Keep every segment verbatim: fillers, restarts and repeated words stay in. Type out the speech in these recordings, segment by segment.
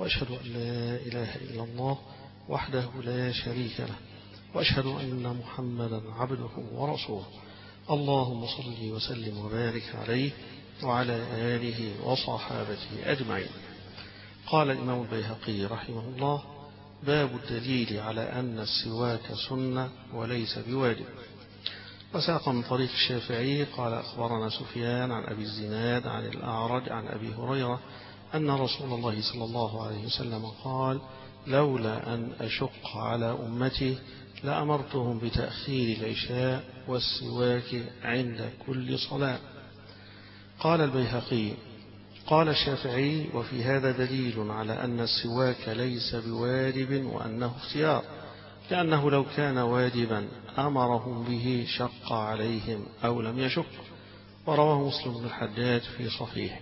وأشهد أن لا إله إلا الله وحده لا شريك له، وأشهد أن محمدا عبده ورسوله. اللهم صل وسلم وبارك عليه وعلى آله وصحابته أجمعين. قال الإمام البيهقي رحمه الله: باب الدليل على أن السواك سنة وليس بواجب. وساق من طريق الشافعي قال: أخبرنا سفيان عن أبي الزناد عن الأعرج عن أبي هريرة أن رسول الله صلى الله عليه وسلم قال: لولا أن أشق على أمتي لأمرتهم بتأخير العشاء والسواك عند كل صلاة. قال البيهقي: قال الشافعي: وفي هذا دليل على أن السواك ليس بواجب وأنه اختيار، لأنه لو كان واجبا أمرهم به شق عليهم أو لم يشق. ورواه مسلم بن الحجاج في صحيحه.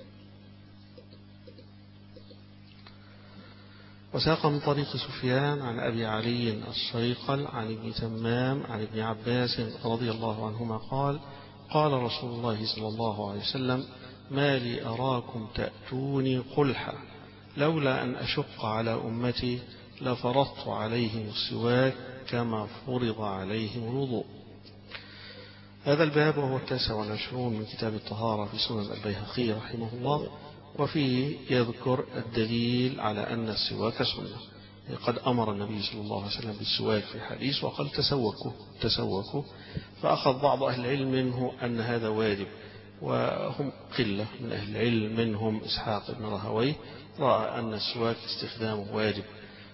وساق من طريق سفيان عن أبي علي الصيقل عن ابن تمام عن ابن عباس رضي الله عنهما قال: قال رسول الله صلى الله عليه وسلم: ما لي أراكم تأتوني قلحا، لولا أن أشق على أمتي لفرضت عليهم السواك كما فرض عليهم الوضوء. هذا الباب وهو التاسع والعشرون من كتاب الطهارة في سنن البيهقي رحمه الله، وفيه يذكر الدليل على أن السواك سنة. قد أمر النبي صلى الله عليه وسلم بالسواك في حديث وقال: تسوكوا تسوكوا، فأخذ بعض أهل العلم منه أن هذا واجب، وهم قلة من أهل العلم، منهم إسحاق بن راهويه رأى أن السواك استخدامه واجب،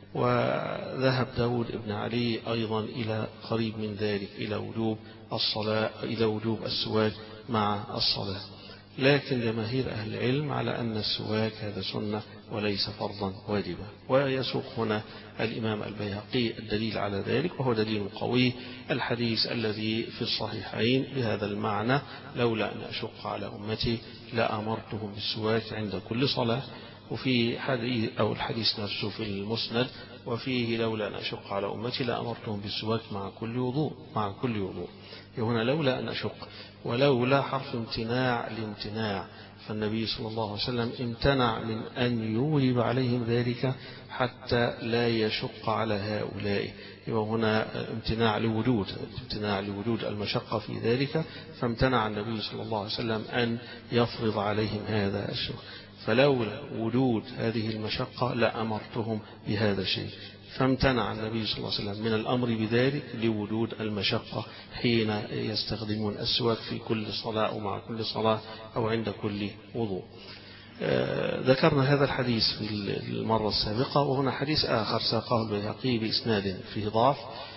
وذهب داود بن علي أيضا إلى قريب من ذلك، إلى وجوب الصلاة إلى وجوب السواك مع الصلاة. لكن جماهير أهل العلم على أن السواك هذا سنة وليس فرضا واجبا. ويسوق هنا الإمام البيهقي الدليل على ذلك، وهو دليل قوي، الحديث الذي في الصحيحين بهذا المعنى: لولا أن أشق على أمتي لأمرتهم بالسواك عند كل صلاة. وفي حديث أو الحديث نفسه في المسند: وفيه لولا أن أشق على أمتي لأمرتهم بالسواك مع كل وضوء مع كل وضوء. هنا لولا أن أشق، ولولا حرف امتناع لامتناع، فالنبي صلى الله عليه وسلم امتنع من أن يوجب عليهم ذلك حتى لا يشق على هؤلاء. وهنا امتناع لوجود امتناع لوجود المشقة في ذلك، فامتنع النبي صلى الله عليه وسلم أن يفرض عليهم هذا الشيء. فلولا وجود هذه المشقة لأمرتهم بهذا الشيء، فامتنع النبي صلى الله عليه وسلم من الأمر بذلك لوجود المشقة حين يستخدمون السواك في كل صلاة ومع كل صلاة أو عند كل وضوء. آه ذكرنا هذا الحديث في المرة السابقة، وهنا حديث آخر ساقه البيهقي بإسناد فيه ضعف،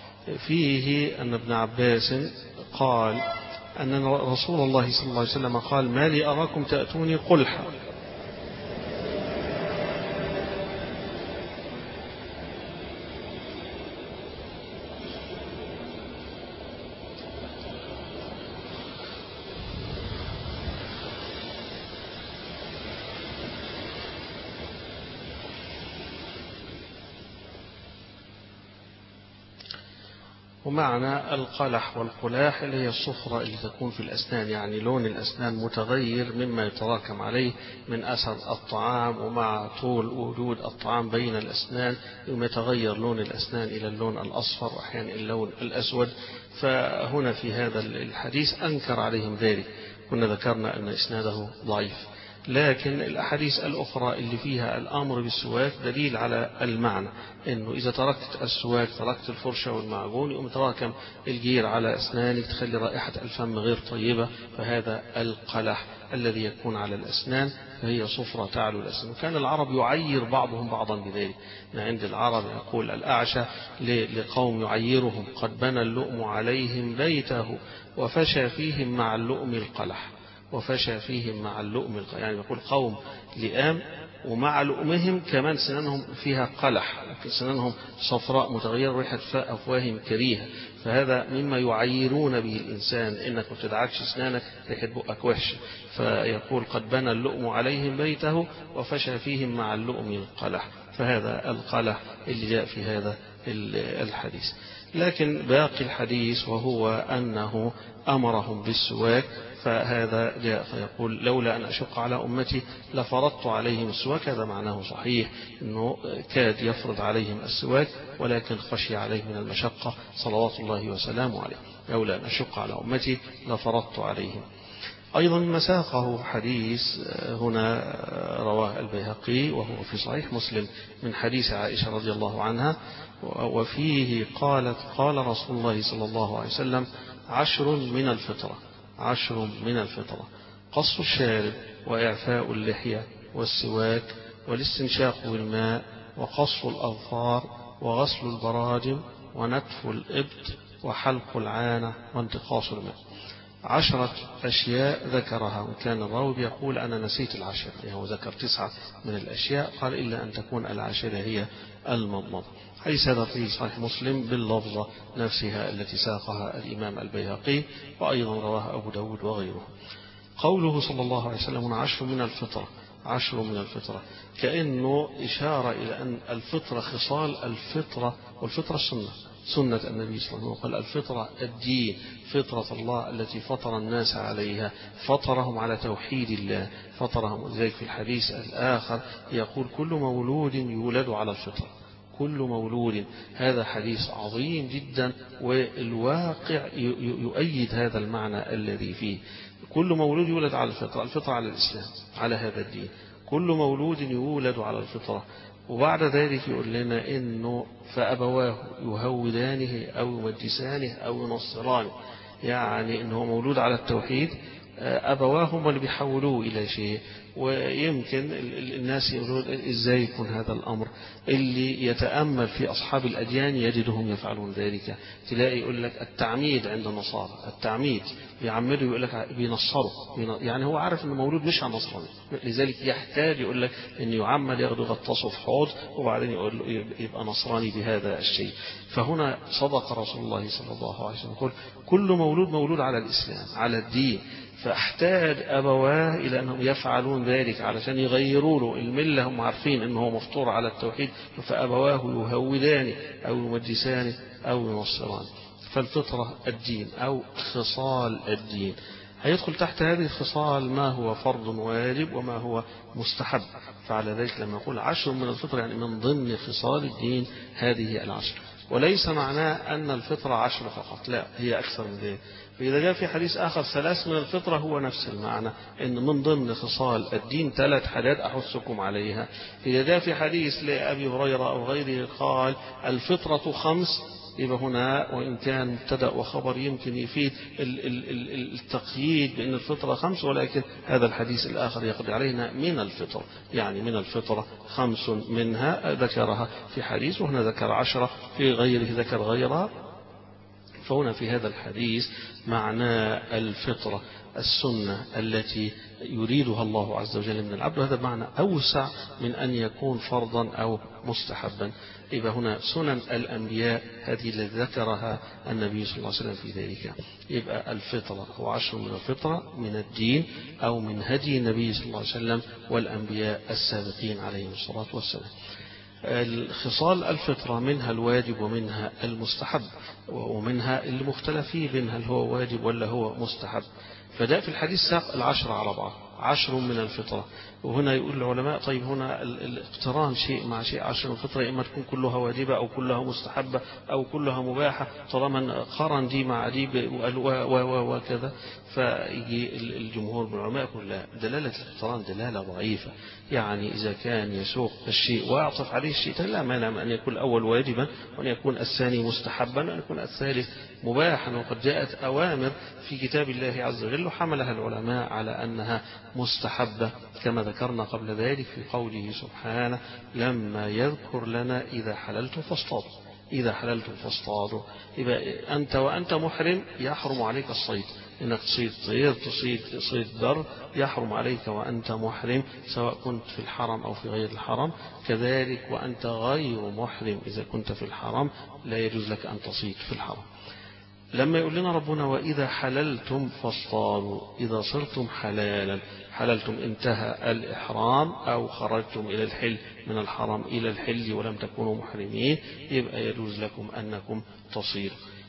فيه أن ابن عباس قال أن رسول الله صلى الله عليه وسلم قال: ما لي أراكم تأتوني قلحا. ومعنى القلح والقلاح اللي هي الصفرة اللي تكون في الأسنان، يعني لون الأسنان متغير مما يتراكم عليه من أثر الطعام، ومع طول وجود الطعام بين الأسنان يتغير لون الأسنان إلى اللون الأصفر وأحيانا اللون الأسود. فهنا في هذا الحديث أنكر عليهم ذلك. كنا ذكرنا أن إسناده ضعيف، لكن الأحاديث الأخرى اللي فيها الأمر بالسواك دليل على المعنى، إنه إذا تركت السواك تركت الفرشة والمعجون يقوم تراكم الجير على أسنانك تخلي رائحة الفم غير طيبة، فهذا القلح الذي يكون على الأسنان، فهي صفرة تعلو الأسنان. وكان العرب يعير بعضهم بعضا بذلك. عند العرب يقول الأعشى لقوم يعيرهم: قد بنى اللؤم عليهم بيته وفشى فيهم مع اللؤم القلح. وفشى فيهم مع اللؤم القلح، يعني يقول قوم لئام ومع لؤمهم كمان سنانهم فيها قلح، سنانهم صفراء متغيرة ريحة أفواههم كريهة، فهذا مما يعيرون به الإنسان، إنك ما تدعكش سنانك ريحة بقك وحشة. فيقول: قد بنى اللؤم عليهم بيته وفشى فيهم مع اللؤم القلح، فهذا القلح اللي جاء في هذا الحديث. لكن باقي الحديث وهو أنه أمرهم بالسواك، فهذا جاء فيقول لولا أن أشق على أمتي لفرضت عليهم السواك. هذا معناه صحيح، أنه كاد يفرض عليهم السواك ولكن خشي عليه من المشقة صلوات الله وسلامه عليه. لولا أن أشق على أمتي لفرضت عليهم. أيضا مساقه حديث هنا رواه البيهقي وهو في صحيح مسلم من حديث عائشة رضي الله عنها، وفيه قالت قال رسول الله صلى الله عليه وسلم عشر من الفطرة عشر من الفطرة قص الشارب وإعفاء اللحية والسواك والاستنشاق بالماء وقص الأظفار وغسل البراجم ونتف الإبط وحلق العانة وانتقاص الماء. عشرة أشياء ذكرها، وكان الراوي يقول أنا نسيت العشرة، يعني هو ذكر تسعة من الأشياء قال إلا أن تكون العاشرة هي المضمضة. حديث هذا في صحيح مسلم باللفظة نفسها التي ساقها الإمام البيهقي، وأيضا رواه أبو داود وغيره. قوله صلى الله عليه وسلم عشر من الفطرة عشر من الفطرة كأنه إشارة إلى أن الفطرة خصال الفطرة، والفطرة السنة سنة النبي صلى الله عليه وسلم. قال الفطرة الدين، فطرة الله التي فطر الناس عليها، فطرهم على توحيد الله، فطرهم. ذلك في الحديث الآخر يقول كل مولود يولد على الفطرة، كل مولود. هذا حديث عظيم جدا، والواقع يؤيد هذا المعنى الذي فيه. كل مولود يولد على الفطرة، الفطرة على الإسلام، على هذا الدين. كل مولود يولد على الفطرة. وبعد ذلك يقول لنا إنه فأبواه يهودانه أو يمجسانه أو ينصرانه، يعني إنه مولود على التوحيد، أبواه هم اللي بيحولوه إلى شيء. ويمكن الناس يقولون إزاي يكون هذا الأمر، اللي يتأمل في أصحاب الأديان يجدهم يفعلون ذلك. تلاقي يقول لك التعميد عند النصارى، التعميد بيعمدوا يقول لك بينصروا، يعني هو عارف إنه مولود مش على نصراني، لذلك يحتاج يقول لك إنه يعمد ياخده غطاسه في حوض وبعدين يقول له يبقى نصراني بهذا الشيء. فهنا صدق رسول الله صلى الله عليه وسلم يقول كل مولود مولود على الإسلام، على الدين. فاحتاج أبواه إلى أنهم يفعلون ذلك علشان يغيروا له الملة. هم عارفين أنه مفطور على التوحيد، فأبواه يهودانه أو يمجسانه أو ينصرانه. فالفطرة الدين أو خصال الدين. هيدخل تحت هذه الخصال ما هو فرض واجب وما هو مستحب. فعلى ذلك لما يقول عشر من الفطرة يعني من ضمن خصال الدين هذه العشر، وليس معناه أن الفطرة عشر فقط، لا، هي أكثر من ذلك. فإذا جاء في حديث آخر ثلاث من الفطرة هو نفس المعنى، إن من ضمن خصال الدين ثلاث حاجات أحثكم عليها. إذا جاء في حديث لأبي هريرة أو غيره قال الفطرة خمس، يبقى هنا وإن كان مبتدأ وخبر يمكن يفيد التقييد بأن الفطرة خمس، ولكن هذا الحديث الآخر يقضي علينا من الفطرة، يعني من الفطرة خمس منها ذكرها في حديث، وهنا ذكر عشرة في غيره ذكر غيرها. فهنا في هذا الحديث معنى الفطرة السنة التي يريدها الله عز وجل من العبد، هذا معنى أوسع من أن يكون فرضا أو مستحبا. يبقى هنا سنن الأنبياء هذه التي ذكرها النبي صلى الله عليه وسلم في ذلك. يبقى الفطرة أو عشر من الفطرة من الدين أو من هدي النبي صلى الله عليه وسلم والأنبياء السابقين عليهم الصلاة والسلام. الخصال الفطرة منها الواجب ومنها المستحب، ومنها المختلف فيه بين هل هو واجب ولا هو مستحب. فجاء في الحديث ساق العشر على بعض، عشر من الفطرة. وهنا يقول العلماء طيب هنا الاقتران شيء مع شيء، عشر من الفطرة إما تكون كلها واجبة أو كلها مستحبة أو كلها مباحة، طالما قرن دي مع دي وكذا. فيجي الجمهور من العلماء يقول لا، دلالة الاقتران دلالة ضعيفة. يعني إذا كان يسوق الشيء ويعطف عليه الشيء لا مانع من أن يكون الأول واجبا وأن يكون الثاني مستحبا وأن يكون الثالث مباحا. وقد جاءت أوامر في كتاب الله عز وجل وحملها العلماء على أنها مستحبة، كما ذكرنا قبل ذلك في قوله سبحانه لما يذكر لنا إذا حللتم فاصطادوا، إذا حللتم فاصطادوا. يبقى أنت وأنت محرم يحرم عليك الصيد، إنك تصيد طير تصيد صيد بر يحرم عليك وأنت محرم، سواء كنت في الحرم أو في غير الحرم. كذلك وأنت غير محرم إذا كنت في الحرم لا يجوز لك أن تصيد في الحرم. لما يقول لنا ربنا وإذا حللتم فاصطادوا، إذا صرتم حلالا، حللتم انتهى الإحرام أو خرجتم إلى الحل من الحرم إلى الحل ولم تكونوا محرمين، يبقى يجوز لكم أنكم تصيدوا.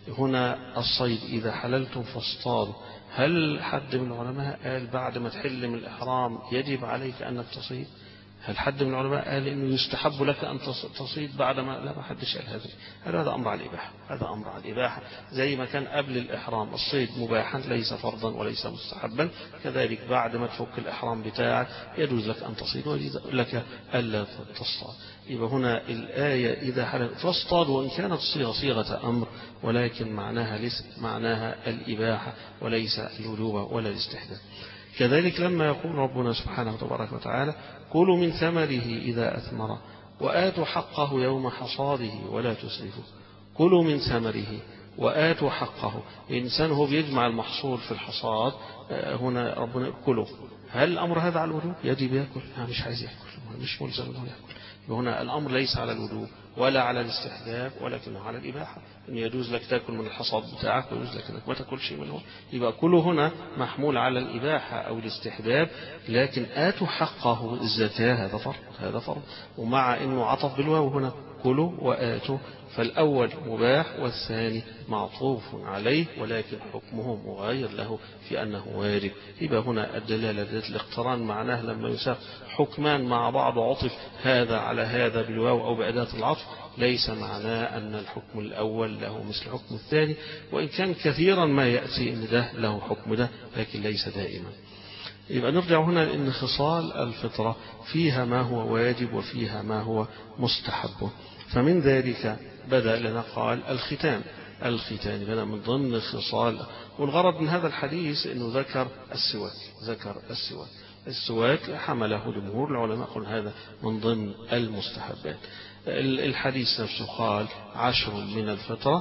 هنا الصيد إذا حللتم فاصطادوا، هل حد من العلماء قال بعد ما تحل من الإحرام يجب عليك أنك تصيد؟ هل حد من العلماء قال إنه يستحب لك أن تصيد بعد ما؟ لا، ما حدش قال هذا. هذا أمر على الإباحة، هذا أمر على الإباحة زي ما كان قبل الإحرام الصيد مباحا ليس فرضا وليس مستحبا، كذلك بعد ما تفك الإحرام بتاعك يجوز لك أن تصيد ويجوز لك ألا تصطاد. يبقى هنا الآية إذا حلل فاصطاد، وإن كانت الصيغة صيغة أمر ولكن معناها ليس معناها الإباحة وليس الوجوب ولا الاستحباب. كذلك لما يقول ربنا سبحانه تبارك وتعالى كلوا من ثمره إذا أثمر وآتوا حقه يوم حصاده ولا تسرفوا. كلوا من ثمره وآتوا حقه، الإنسان هو بيجمع المحصول في الحصاد، هنا ربنا كلوا، هل الأمر هذا على الوجوب؟ يجب يأكل؟ مش عايز يأكل، مش ملزم أنه يأكل. هنا الأمر ليس على الوجوب ولا على الاستحباب ولكنه على الإباحة، إن يجوز لك تأكل من الحصاد بتاعك ويجوز لك أنك ما تأكل شيء منه. يبقى كله هنا محمول على الإباحة أو الاستحباب، لكن آتوا حقه الزكاة هذا فرض، هذا فرض، ومع أنه عطف بالواو هنا كلوا وآتوا، فالأول مباح والثاني معطوف عليه ولكن حكمه مغاير له في أنه واجب. يبقى هنا الدلالة ذات الاقتران معناه لما يساق حكمان مع بعض عطف هذا على هذا بالواو أو بأداة العطف ليس معناه أن الحكم الأول له مثل حكم الثاني، وإن كان كثيرا ما يأتي أن ده له حكم ده لكن ليس دائما. يبقى نرجع هنا لأن خصال الفطرة فيها ما هو واجب وفيها ما هو مستحب، فمن ذلك بدأ لنا قال الختان. الختان بدأ من ضمن خصال، والغرض من هذا الحديث أنه ذكر السواك، ذكر السواك السواك حمله جمهور العلماء قل هذا من ضمن المستحبات. الحديث نفسه قال عشر من الفطرة،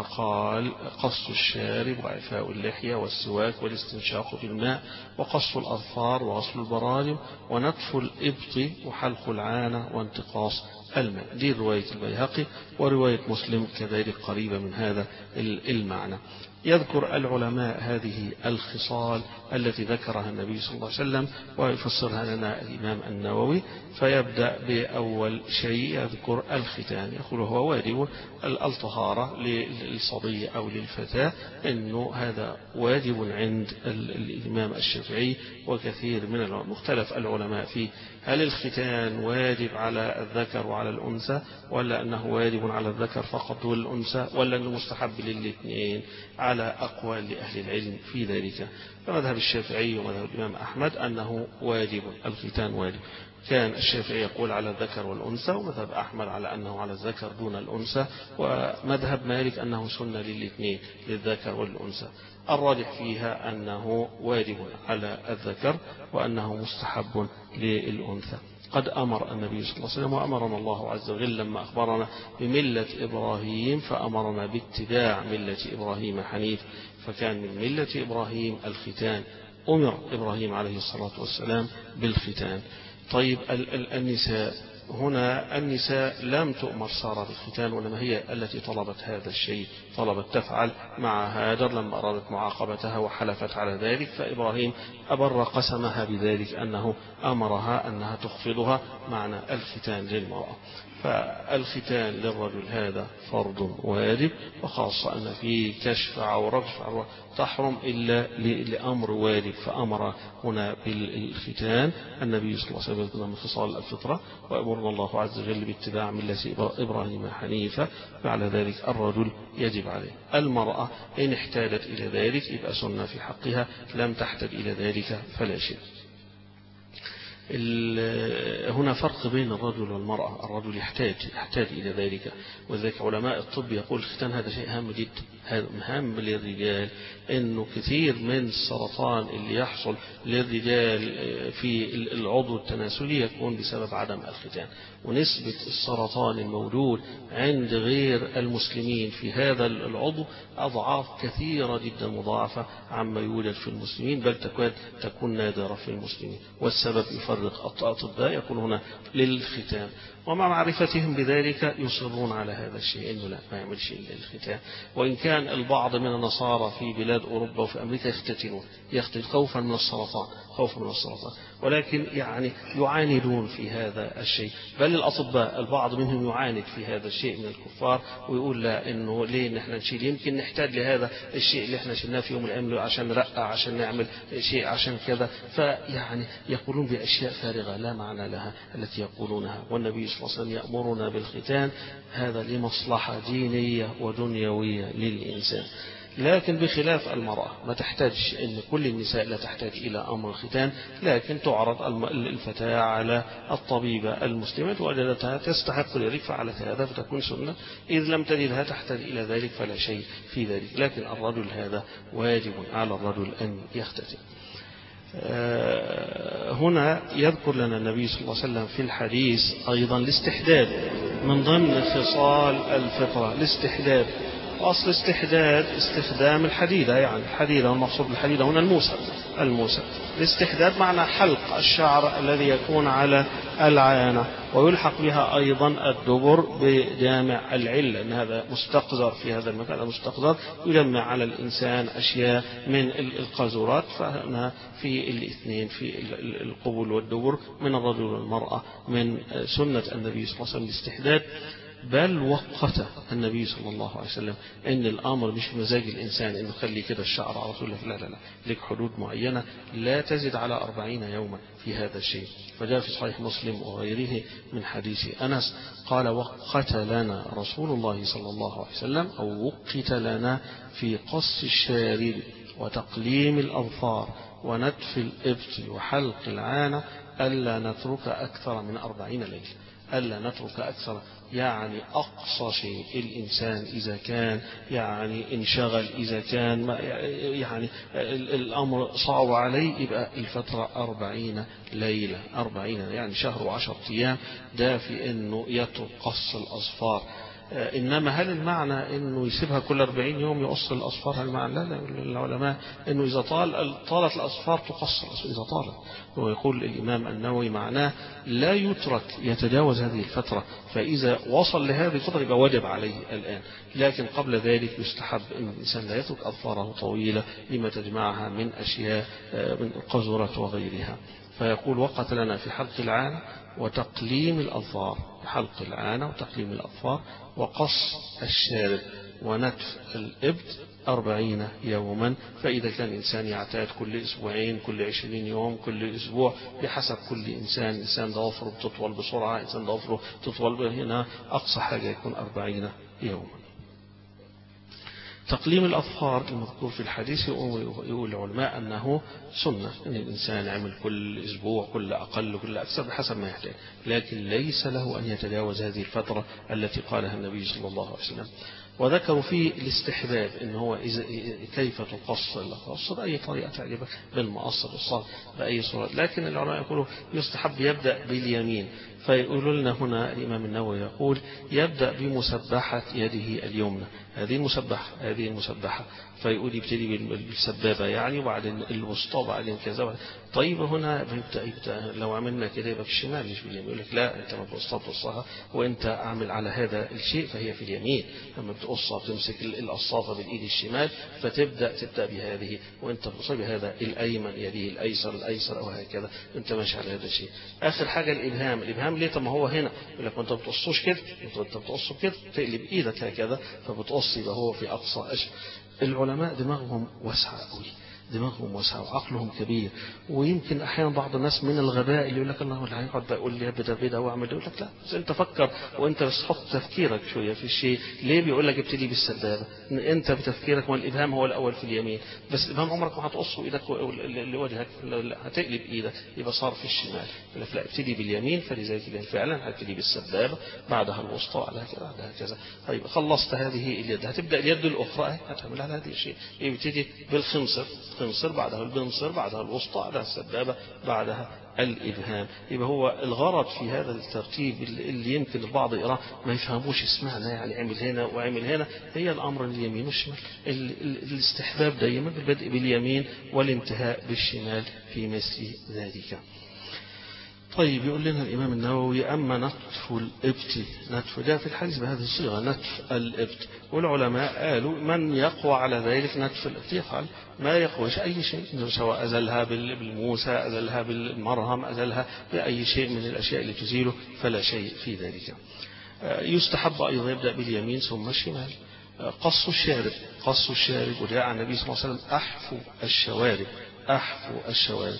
فقال قص الشارب وإعفاء اللحية والسواك والاستنشاق بالماء وقص الأظفار وغسل البراجم ونتف الإبط وحلق العانة وانتقاص الماء. دي رواية البيهقي، ورواية مسلم كذلك قريبة من هذا المعنى. يذكر العلماء هذه الخصال التي ذكرها النبي صلى الله عليه وسلم ويفسرها لنا الإمام النووي، فيبدأ بأول شيء يذكر الختان، يقول هو واجب الطهارة للصبي أو للفتاة، إنه هذا واجب عند الإمام الشافعي وكثير من العلماء. مختلف العلماء فيه، هل الختان واجب على الذكر وعلى الأنثى ولا أنه واجب على الذكر فقط والأنثى ولا أنه مستحب للاثنين، على أقوال لأهل العلم في ذلك. فمذهب الشافعي ومذهب الإمام أحمد أنه واجب، الختان واجب. كان الشافعي يقول على الذكر والأنثى، ومذهب أحمد على أنه على الذكر دون الأنثى، ومذهب مالك أنه سنة للاثنين للذكر والأنثى. الراجح فيها أنه واجب على الذكر وأنه مستحب للأنثى. قد أمر النبي صلى الله عليه وسلم وأمرنا الله عز وجل لما أخبرنا بملة إبراهيم فأمرنا باتباع ملة إبراهيم حنيف، فكان من ملة إبراهيم الختان، أمر إبراهيم عليه الصلاة والسلام بالختان. طيب النساء، هنا النساء لم تؤمر سارة بالختان وإنما هي التي طلبت هذا الشيء، طلبت تفعل مع هاجر لما أرادت معاقبتها وحلفت على ذلك، فإبراهيم أبر قسمها بذلك أنه أمرها أنها تخفضها معنى الختان للمرأة. فالختان للرجل هذا فرض واجب، وخاصة أن فيه كشف عورة تحرم إلا لأمر واجب، فأمر هنا بالختان النبي صلى الله عليه وسلم من خصال الفطرة، وأمرنا الله عز وجل باتباع ملة إبراهيم حنيفة، فعلى ذلك الرجل يجب عليه. المرأة إن احتاجت إلى ذلك يبقى سنة في حقها، لم تحتاج إلى ذلك فلا شيء. هنا فرق بين الرجل والمرأة، الرجل يحتاج يحتاج إلى ذلك، وذلك علماء الطب يقول الختان هذا شيء هام جدا، هام للرجال، إنه كثير من السرطان اللي يحصل للرجال في العضو التناسلي يكون بسبب عدم الختان، ونسبة السرطان الموجود عند غير المسلمين في هذا العضو أضعاف كثيرة جدا مضاعفة عما يوجد في المسلمين، بل تكون تكون نادرة في المسلمين. والسبب يفرق الأطباء يقول هنا للختان. ومع معرفتهم بذلك يصرون على هذا الشيء، إنه لا ما يعملش إلا الختان. وإن كان البعض من النصارى في بلاد أوروبا وفي أمريكا يختتنون يختن خوفا من السرطان خوفا من السرطان ولكن يعني يعاندون في هذا الشيء، بل الأطباء البعض منهم يعاند في هذا الشيء من الكفار ويقول لا، إنه ليه نحن نشيل، يمكن نحتاج لهذا الشيء اللي احنا شلناه في يوم من الأيام عشان نرقع، عشان نعمل شيء، عشان كذا. فيعني يقولون بأشياء فارغة لا معنى لها التي يقولونها. والنبي صلى الله عليه وسلم يأمرنا بالختان، هذا لمصلحة دينية ودنيوية للإنسان. لكن بخلاف المرأة ما تحتاج، إن كل النساء لا تحتاج إلى أمر الختان، لكن تعرض الفتاة على الطبيبة المسلمة وجدتها تستحق ذلك فعلت هذا فتكون سنة، إذ لم تجدها تحتاج إلى ذلك فلا شيء في ذلك. لكن الرجل هذا واجب على الرجل أن يختتن. هنا يذكر لنا النبي صلى الله عليه وسلم في الحديث أيضا الاستحداد من ضمن خصال الفطرة. الاستحداد، أصل استحداد استخدام الحديدة، يعني الحديدة والمقصود بالحديدة هنا الموسى. الموسى الاستحداد معنى حلق الشعر الذي يكون على العانة، ويلحق بها أيضا الدبر بجامع العلة، أن هذا مستقذر في هذا المكان، مستقذر يجمع على الإنسان أشياء من القاذورات. فهنا في الاثنين في القبول والدبر من الرجل والمرأة من سنة النبي صلى الله عليه وسلم الاستحداد. بل وقت النبي صلى الله عليه وسلم ان الامر مش مزاج الانسان انه خلي كده الشعر على طول، لا لا لا، لك حدود معينه لا تزد على أربعين يوما في هذا الشيء. فجاء في صحيح مسلم وغيره من حديث انس قال وقت لنا رسول الله صلى الله عليه وسلم، او وقت لنا في قص الشارب وتقليم الاظفار ونتف الابط وحلق العانه الا نترك اكثر من أربعين ليله. ألا نترك أكثر، يعني أقصى شيء الإنسان إذا كان يعني انشغل، إذا كان يعني الأمر صعب عليه، يبقى الفترة أربعين ليلة، أربعين يعني شهر وعشر أيام، ده في أنه يترك قص الأظفار. إنما هل المعنى أنه يسيبها كل أربعين يوم يقص الأصفار؟ هل المعنى؟ لا، لا، العلماء أنه إذا طال طالت الأصفار تقصر إذا طالت. ويقول الإمام النووي معناه لا يترك يتجاوز هذه الفترة، فإذا وصل لهذه الفترة يبقى واجب عليه الآن. لكن قبل ذلك يستحب أن الإنسان لا يترك أظفاره طويلة لما تجمعها من أشياء من القذورة وغيرها. فيقول وقت لنا في حلق العانة وتقليم الأظفار، حلق العانة وتقليم الأظفار وقص الشارب ونتف الإبط أربعين يوما. فإذا كان إنسان يعتاد كل أسبوعين، كل عشرين يوم، كل أسبوع، بحسب كل إنسان. إنسان ضوافره بتطول بسرعة، إنسان ضوافره تطول، هنا أقصى حاجة يكون أربعين يوما. تقليم الأظفار المذكور في الحديث يقول العلماء أنه سنة، أن الإنسان يعمل كل أسبوع، كل أقل كل أكثر بحسب ما يحتاج، لكن ليس له أن يتجاوز هذه الفترة التي قالها النبي صلى الله عليه وسلم. وذكروا فيه الاستحباب، إن هو إذا كيف تقص القص بأي طريقة تعجبك، بالمقص بالصاغ بأي صورة. لكن العلماء يقولوا يستحب يبدأ باليمين. فيقولوا لنا هنا الإمام النووي يقول يبدأ بمسبحة يده اليمنى، هذه المسبحة هذه المسبحة فيقول يبتدي بالسبابة يعني، وبعدين الوسطى، وبعدين كذا. طيب هنا يبدأ يبدأ لو عملنا كده يبقى في الشمال مش باليمين. يقول لك لا، أنت ما بتقصها بتقصها وأنت أعمل على هذا الشيء فهي في اليمين. لما بتقصها بتمسك القصافة بالإيد الشمال فتبدأ تبدأ بهذه، وأنت بتصيب بهذا الأيمن يده الأيسر الأيسر أو هكذا، أنت ماشي على هذا الشيء. آخر حاجة الإبهام. الإبهام ليه؟ طب ما هو هنا يقول لك أنت بتقصوش كده، أنت بتقصه كده، تقلب إيدك هكذا فبتقص، يبقى هو في أقصى أشهر. العلماء دماغهم واسعة قوي، دماغهم واسعة وعقلهم كبير. ويمكن أحيانا بعض الناس من الغباء اللي يقول لك الله اللي هيقعد بقى يقول لي ابدا بدا واعمل، يقول لك لا، بس أنت فكر وأنت بس حط تفكيرك شوية في الشيء. ليه بيقول لك ابتدي بالسبابة؟ أنت بتفكيرك، والإبهام هو الأول في اليمين، بس الإبهام عمرك ما هتقصه إيدك لوجهك، هتقلب إيدك يبقى صار في الشمال. يقول لك لا، ابتدي باليمين. فلذلك فعلا هتبتدي بالسبابة، بعدها الوسطى، بعدها كذا، بعدها كذا. طيب خلصت هذه اليد، هتبدأ اليد الأخرى هتعمل على هذه الشيء. يبتدي بالخنصر، خنصر بعدها البنصر، بعدها الوسطى، بعدها السبابة، بعدها الإبهام. يبقى هو الغرض في هذا الترتيب اللي يمكن البعض يقرأ ما يفهموش اسمعنا، يعني عمل هنا وعمل هنا، هي الأمر اليمين والشمال. الاستحباب دائما بالبدء باليمين والانتهاء بالشمال في مثل ذلك. طيب يقول لنا الإمام النووي أما نتف الإبت، نتف جاء في الحديث بهذه الصيغة نتف الإبت، والعلماء قالوا من يقوى على ذلك نتف الإبت يفعل ما يقويش أي شيء، سواء أزلها بالموسى أزلها بالمرهم أزلها بأي شيء من الأشياء اللي تزيله فلا شيء في ذلك. يستحب أيضا يبدأ باليمين ثم الشمال. قص الشارب، قص الشارب، وجاء عن النبي صلى الله عليه وسلم أحفو الشوارب، أحفو الشوارب،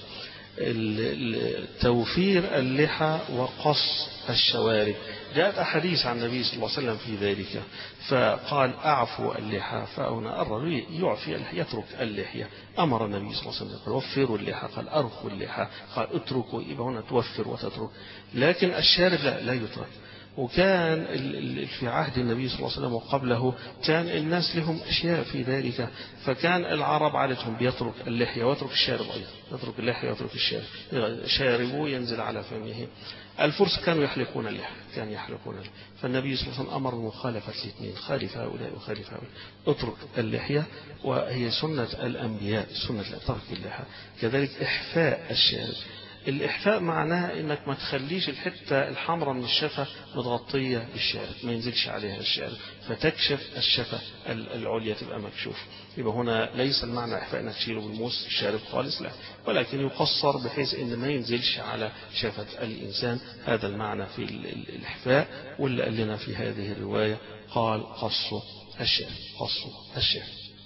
توفير اللحى وقص الشوارب. جاءت أحاديث عن النبي صلى الله عليه وسلم في ذلك، فقال أعفو اللحى، فهنا الرجل يعفي اللحية يترك اللحية. أمر النبي صلى الله عليه وسلم قال وفروا اللحى، قال أرخوا اللحى، قال اتركوا، يبقى هنا توفر وتترك، لكن الشارب لا, لا يترك. وكان في عهد النبي صلى الله عليه وسلم وقبله كان الناس لهم أشياء في ذلك، فكان العرب عادتهم بيترك اللحية ويترك الشارب أيضا، يترك اللحية ويترك الشارب، شاربه ينزل على فمه. الفرس كانوا يحلقون اللحية، كانوا يحلقون اللحية، فالنبي صلى الله عليه وسلم أمر مخالفة الاثنين، خالف هؤلاء وخالف هؤلاء، اترك اللحية، وهي سنة الأنبياء، سنة ترك اللحية. كذلك إحفاء الشارب، الإحفاء معناها إنك ما تخليش الحتة الحمراء من الشفة متغطية بالشارب، ما ينزلش عليها الشارب، فتكشف الشفة العليا تبقى مكشوف. يبقى هنا ليس المعنى إحفاء إنك تشيله بالموس الشارب خالص، لا، ولكن يقصر بحيث إن ما ينزلش على شفة الإنسان، هذا المعنى في الإحفاء. واللي قال لنا في هذه الرواية قال قص الشارب، قص الشارب.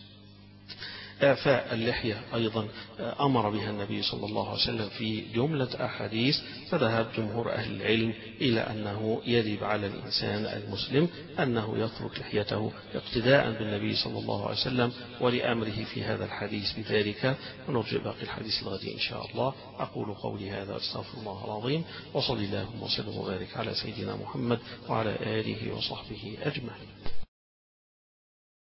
إعفاء اللحية أيضا أمر بها النبي صلى الله عليه وسلم في جملة أحاديث، فذهب جمهور أهل العلم إلى أنه يجب على الإنسان المسلم أنه يترك لحيته اقتداء بالنبي صلى الله عليه وسلم ولأمره في هذا الحديث بذلك. ونرجع باقي الحديث الغد إن شاء الله. أقول قولي هذا أستغفر الله العظيم، وصلى الله وسلم وبارك على سيدنا محمد وعلى آله وصحبه أجمعين.